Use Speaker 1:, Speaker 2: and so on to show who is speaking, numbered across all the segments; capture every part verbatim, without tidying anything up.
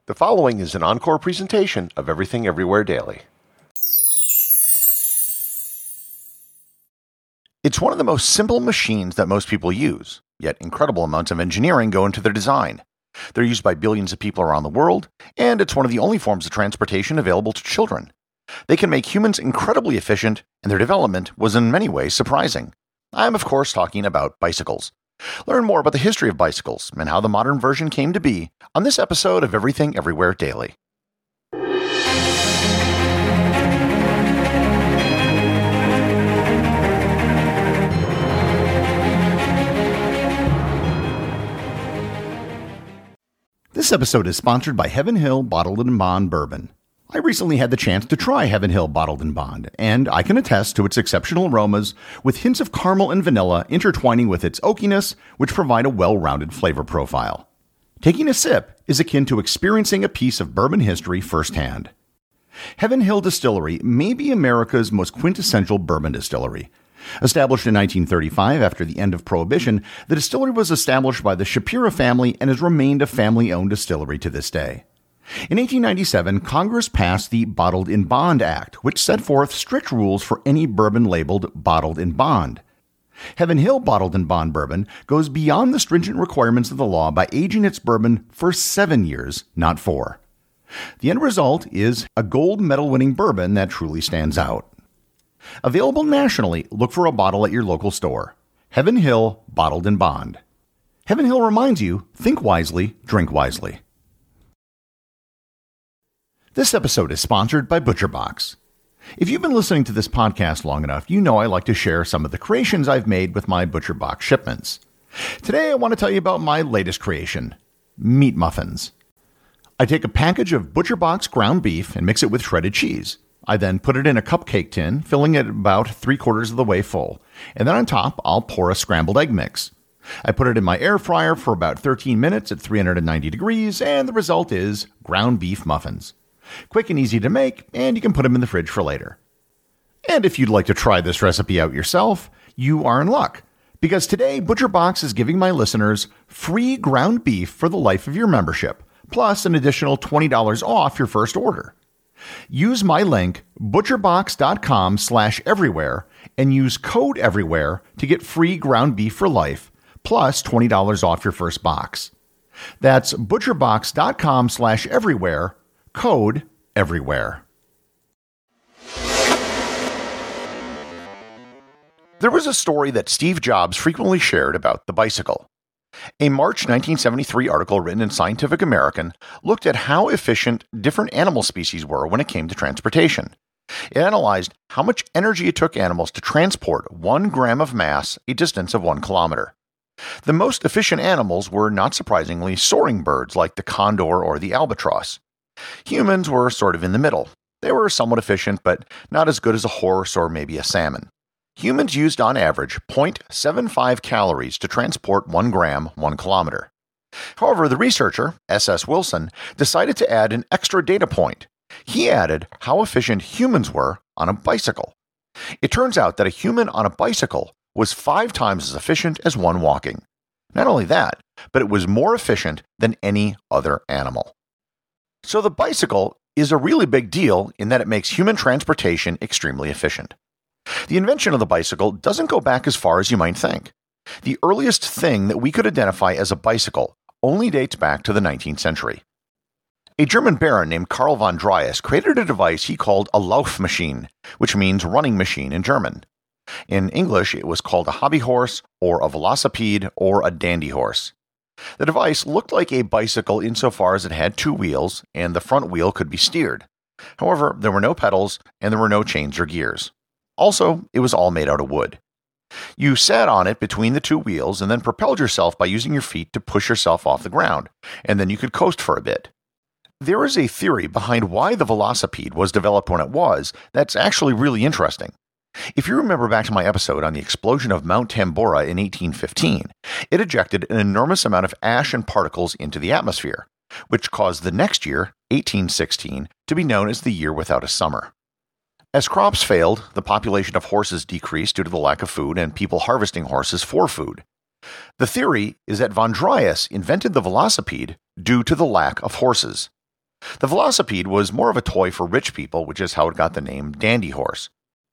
Speaker 1: The following is an encore presentation of Everything Everywhere Daily. It's one of the most simple machines that most people use, yet incredible amounts of engineering go into their design. They're used by billions of people around the world, and it's one of the only forms of transportation available to children. They can make humans incredibly efficient, and their development was in many ways surprising. I'm, of course, talking about bicycles. Learn more about the history of bicycles and how the modern version came to be on this episode of Everything Everywhere Daily. This episode is sponsored by Heaven Hill Bottled and Bond Bourbon. I recently had the chance to try Heaven Hill Bottled and Bond, and I can attest to its exceptional aromas with hints of caramel and vanilla intertwining with its oakiness, which provide a well-rounded flavor profile. Taking a sip is akin to experiencing a piece of bourbon history firsthand. Heaven Hill Distillery may be America's most quintessential bourbon distillery. Established in nineteen thirty-five after the end of Prohibition, the distillery was established by the Shapira family and has remained a family-owned distillery to this day. In eighteen ninety-seven, Congress passed the Bottled in Bond Act, which set forth strict rules for any bourbon labeled bottled in bond. Heaven Hill Bottled in Bond Bourbon goes beyond the stringent requirements of the law by aging its bourbon for seven years, not four. The end result is a gold medal-winning bourbon that truly stands out. Available nationally, look for a bottle at your local store. Heaven Hill Bottled in Bond. Heaven Hill reminds you, think wisely, drink wisely. This episode is sponsored by ButcherBox. If you've been listening to this podcast long enough, you know I like to share some of the creations I've made with my ButcherBox shipments. Today I want to tell you about my latest creation, meat muffins. I take a package of ButcherBox ground beef and mix it with shredded cheese. I then put it in a cupcake tin, filling it about three quarters of the way full, and then on top I'll pour a scrambled egg mix. I put it in my air fryer for about thirteen minutes at three hundred ninety degrees, and the result is ground beef muffins. Quick and easy to make, and you can put them in the fridge for later. And if you'd like to try this recipe out yourself, you are in luck, because today ButcherBox is giving my listeners free ground beef for the life of your membership, plus an additional twenty dollars off your first order. Use my link, butcherbox.com slash everywhere, and use code everywhere to get free ground beef for life, plus twenty dollars off your first box. That's butcherbox.com slash everywhere, code everywhere. There was a story that Steve Jobs frequently shared about the bicycle. A March nineteen seventy-three article written in Scientific American looked at how efficient different animal species were when it came to transportation. It analyzed how much energy it took animals to transport one gram of mass a distance of one kilometer. The most efficient animals were, not surprisingly, soaring birds like the condor or the albatross. Humans were sort of in the middle. They were somewhat efficient, but not as good as a horse or maybe a salmon. Humans used on average zero point seven five calories to transport one gram one kilometer. However, the researcher, S S Wilson, decided to add an extra data point. He added how efficient humans were on a bicycle. It turns out that a human on a bicycle was five times as efficient as one walking. Not only that, but it was more efficient than any other animal. So the bicycle is a really big deal in that it makes human transportation extremely efficient. The invention of the bicycle doesn't go back as far as you might think. The earliest thing that we could identify as a bicycle only dates back to the nineteenth century. A German baron named Karl von Drais created a device he called a Laufmaschine, which means running machine in German. In English, it was called a hobby horse, or a velocipede, or a dandy horse. The device looked like a bicycle insofar as it had two wheels, and the front wheel could be steered. However, there were no pedals, and there were no chains or gears. Also, it was all made out of wood. You sat on it between the two wheels and then propelled yourself by using your feet to push yourself off the ground, and then you could coast for a bit. There is a theory behind why the velocipede was developed when it was that's actually really interesting. If you remember back to my episode on the explosion of Mount Tambora in eighteen fifteen, it ejected an enormous amount of ash and particles into the atmosphere, which caused the next year, eighteen sixteen, to be known as the year without a summer. As crops failed, the population of horses decreased due to the lack of food and people harvesting horses for food. The theory is that von Drais invented the velocipede due to the lack of horses. The velocipede was more of a toy for rich people, which is how it got the name dandy horse.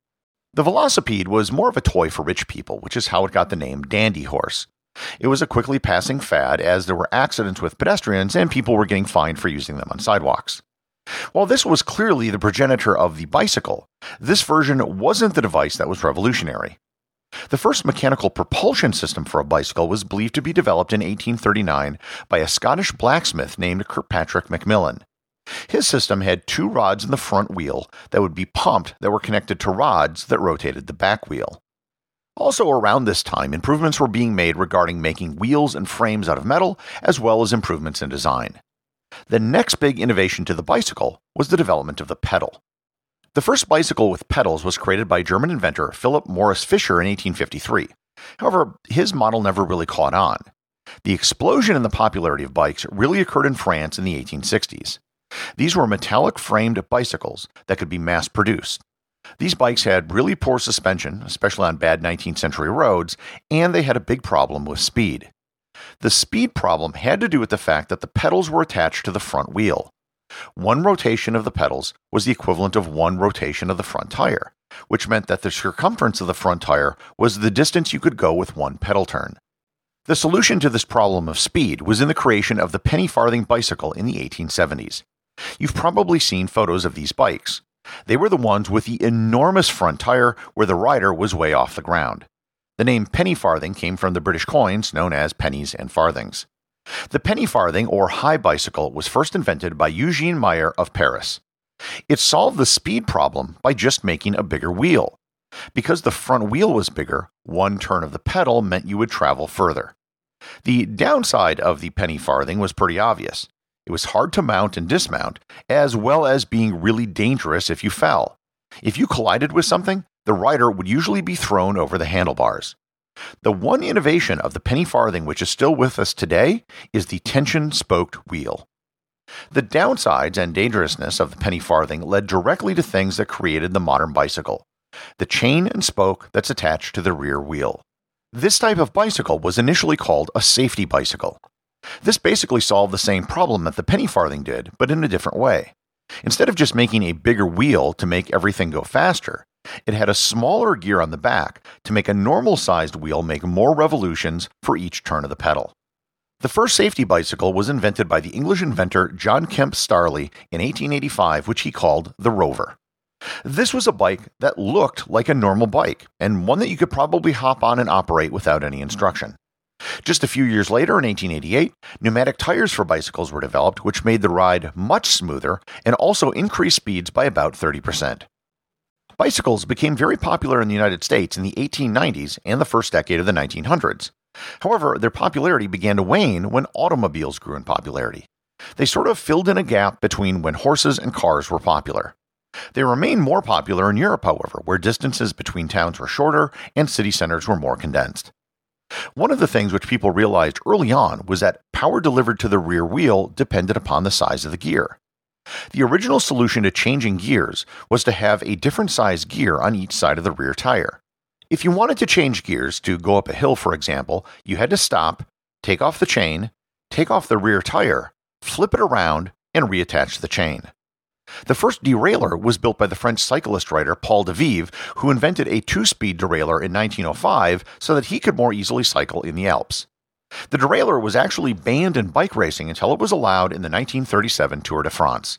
Speaker 1: The velocipede was more of a toy for rich people, which is how it got the name dandy horse. It was a quickly passing fad as there were accidents with pedestrians and people were getting fined for using them on sidewalks. While this was clearly the progenitor of the bicycle, this version wasn't the device that was revolutionary. The first mechanical propulsion system for a bicycle was believed to be developed in eighteen thirty-nine by a Scottish blacksmith named Kirkpatrick Macmillan. His system had two rods in the front wheel that would be pumped that were connected to rods that rotated the back wheel. Also around this time, improvements were being made regarding making wheels and frames out of metal, as well as improvements in design. The next big innovation to the bicycle was the development of the pedal. The first bicycle with pedals was created by German inventor Philip Morris Fischer in eighteen fifty-three. However, his model never really caught on. The explosion in the popularity of bikes really occurred in France in the eighteen sixties. These were metallic-framed bicycles that could be mass-produced. These bikes had really poor suspension, especially on bad nineteenth century roads, and they had a big problem with speed. The speed problem had to do with the fact that the pedals were attached to the front wheel. One rotation of the pedals was the equivalent of one rotation of the front tire, which meant that the circumference of the front tire was the distance you could go with one pedal turn. The solution to this problem of speed was in the creation of the penny farthing bicycle in the eighteen seventies. You've probably seen photos of these bikes. They were the ones with the enormous front tire where the rider was way off the ground. The name penny farthing came from the British coins known as pennies and farthings. The penny farthing, or high bicycle, was first invented by Eugene Meyer of Paris. It solved the speed problem by just making a bigger wheel. Because the front wheel was bigger, one turn of the pedal meant you would travel further. The downside of the penny farthing was pretty obvious. It was hard to mount and dismount, as well as being really dangerous if you fell. If you collided with something, the rider would usually be thrown over the handlebars. The one innovation of the penny farthing which is still with us today is the tension-spoked wheel. The downsides and dangerousness of the penny farthing led directly to things that created the modern bicycle: the chain and spoke that's attached to the rear wheel. This type of bicycle was initially called a safety bicycle. This basically solved the same problem that the penny farthing did, but in a different way. Instead of just making a bigger wheel to make everything go faster, it had a smaller gear on the back to make a normal-sized wheel make more revolutions for each turn of the pedal. The first safety bicycle was invented by the English inventor John Kemp Starley in eighteen eighty-five, which he called the Rover. This was a bike that looked like a normal bike, and one that you could probably hop on and operate without any instruction. Just a few years later, in eighteen eighty-eight, pneumatic tires for bicycles were developed, which made the ride much smoother and also increased speeds by about thirty percent. Bicycles became very popular in the United States in the eighteen nineties and the first decade of the nineteen hundreds. However, their popularity began to wane when automobiles grew in popularity. They sort of filled in a gap between when horses and cars were popular. They remained more popular in Europe, however, where distances between towns were shorter and city centers were more condensed. One of the things which people realized early on was that power delivered to the rear wheel depended upon the size of the gear. The original solution to changing gears was to have a different size gear on each side of the rear tire. If you wanted to change gears to go up a hill, for example, you had to stop, take off the chain, take off the rear tire, flip it around, and reattach the chain. The first derailleur was built by the French cyclist writer Paul de Vive, who invented a two-speed derailleur in nineteen oh five so that he could more easily cycle in the Alps. The derailleur was actually banned in bike racing until it was allowed in the nineteen thirty-seven Tour de France.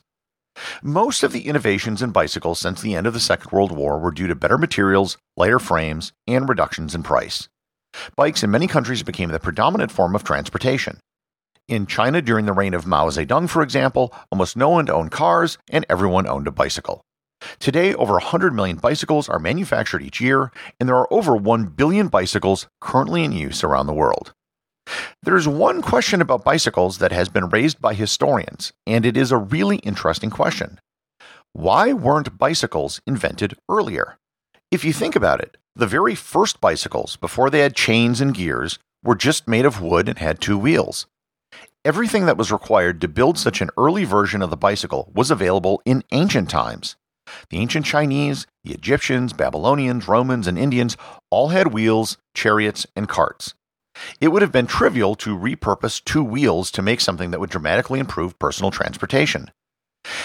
Speaker 1: Most of the innovations in bicycles since the end of the Second World War were due to better materials, lighter frames, and reductions in price. Bikes in many countries became the predominant form of transportation. In China during the reign of Mao Zedong, for example, almost no one owned cars and everyone owned a bicycle. Today, over one hundred million bicycles are manufactured each year, and there are over one billion bicycles currently in use around the world. There's one question about bicycles that has been raised by historians, and it is a really interesting question. Why weren't bicycles invented earlier? If you think about it, the very first bicycles, before they had chains and gears, were just made of wood and had two wheels. Everything that was required to build such an early version of the bicycle was available in ancient times. The ancient Chinese, the Egyptians, Babylonians, Romans, and Indians all had wheels, chariots, and carts. It would have been trivial to repurpose two wheels to make something that would dramatically improve personal transportation.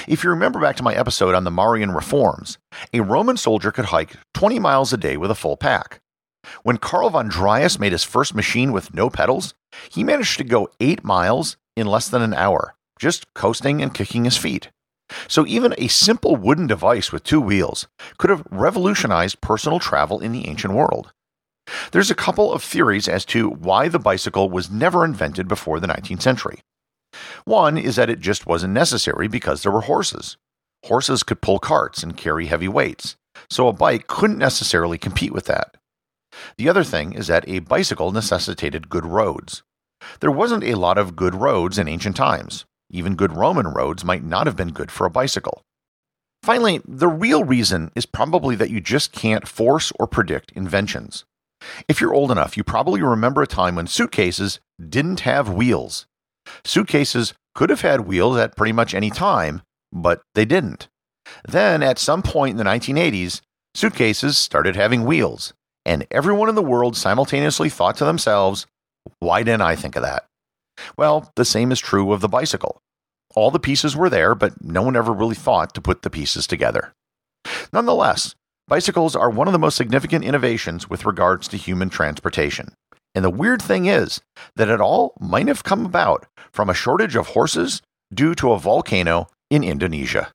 Speaker 1: If you remember back to my episode on the Marian reforms, a Roman soldier could hike twenty miles a day with a full pack. When Carl von Drais made his first machine with no pedals, he managed to go eight miles in less than an hour, just coasting and kicking his feet. So even a simple wooden device with two wheels could have revolutionized personal travel in the ancient world. There's a couple of theories as to why the bicycle was never invented before the nineteenth century. One is that it just wasn't necessary because there were horses. Horses could pull carts and carry heavy weights, so a bike couldn't necessarily compete with that. The other thing is that a bicycle necessitated good roads. There wasn't a lot of good roads in ancient times. Even good Roman roads might not have been good for a bicycle. Finally, the real reason is probably that you just can't force or predict inventions. If you're old enough, you probably remember a time when suitcases didn't have wheels. Suitcases could have had wheels at pretty much any time, but they didn't. Then, at some point in the nineteen eighties, suitcases started having wheels, and everyone in the world simultaneously thought to themselves, why didn't I think of that? Well, the same is true of the bicycle. All the pieces were there, but no one ever really thought to put the pieces together. Nonetheless, bicycles are one of the most significant innovations with regards to human transportation. And the weird thing is that it all might have come about from a shortage of horses due to a volcano in Indonesia.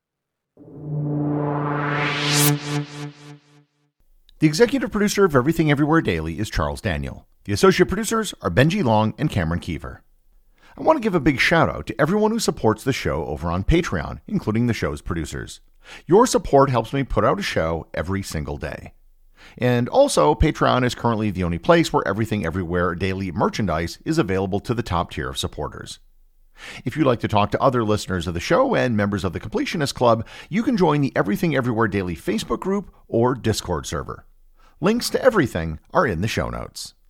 Speaker 2: The executive producer of Everything Everywhere Daily is Charles Daniel. The associate producers are Benji Long and Cameron Kiever. I want to give a big shout out to everyone who supports the show over on Patreon, including the show's producers. Your support helps me put out a show every single day. And also, Patreon is currently the only place where Everything Everywhere Daily merchandise is available to the top tier of supporters. If you'd like to talk to other listeners of the show and members of the Completionist Club, you can join the Everything Everywhere Daily Facebook group or Discord server. Links to everything are in the show notes.